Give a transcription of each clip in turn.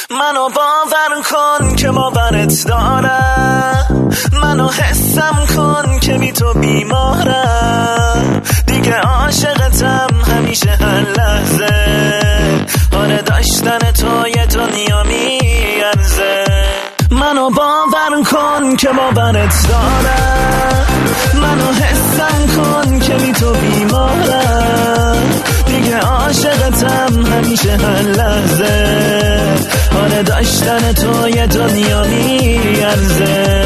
منو باور کن که باورت دارم، منو حسم کن که بی تو بیمارم، دیگه عاشقتم همیشه هر لحظه، آره داشتن تو یه دنیا میارزه. منو باور کن که باورت دارم، منو حسم کن که بی تو بیمارم، دیگه عاشقتم همیشه هر لحظه، آره داشتن تو یه دنیا میارزه.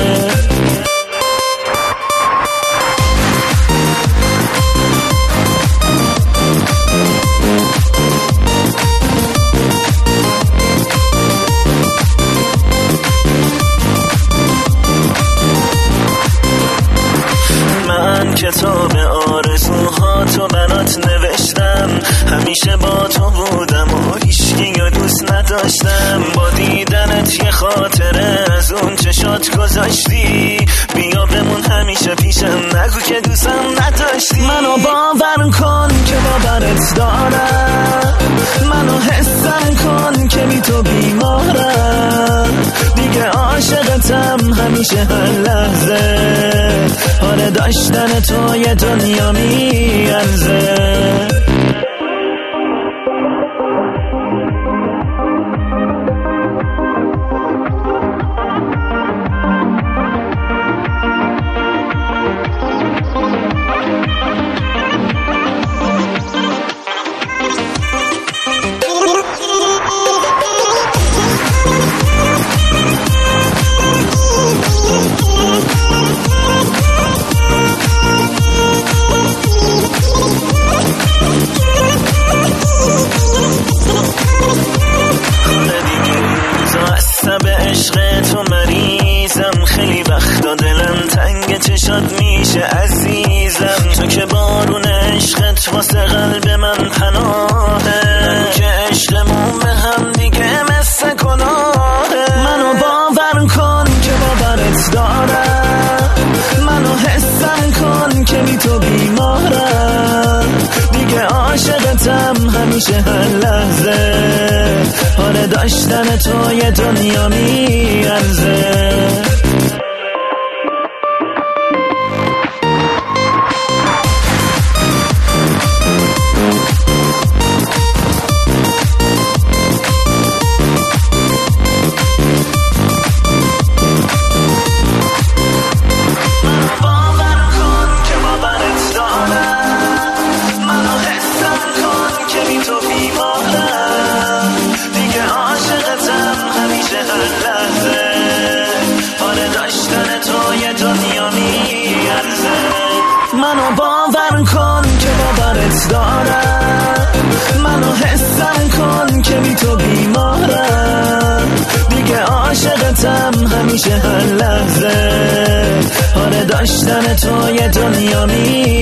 کتاب آرزوها تو برات نوشتم، همیشه با تو بودم و هیچکی رو دوست نداشتم، با دیدنت یه خاطره از اون چشات گذاشتی، بیا بمون همیشه پیشم، نگو که دوستم نداشتی. منو باور کن که باورت دارم، منو حسم کن که بی تو بیمارم، دیگه عاشقتم همیشه هر لحظه، آره داشتن تو یه دنیا میارزه. تو مریضم، خیلی وقتا دلم تنگ چشات میشه عزیزم، تو که بارون عشقت واسه قلب من پناهه، که عشقمون به هم دیگه مثل گناهه. منو باور کن که باورت دارم، منو حسم کن که بی تو بیمارم، دیگه عاشقتم همیشه هر لحظه، آره داشتن تو یه دنیا میارزه. منو باور کن که باورت دارم، منو حسم کن که بی تو بیمارم، دیگه عاشقتم همیشه هر لحظه، آره داشتن تو یه دنیا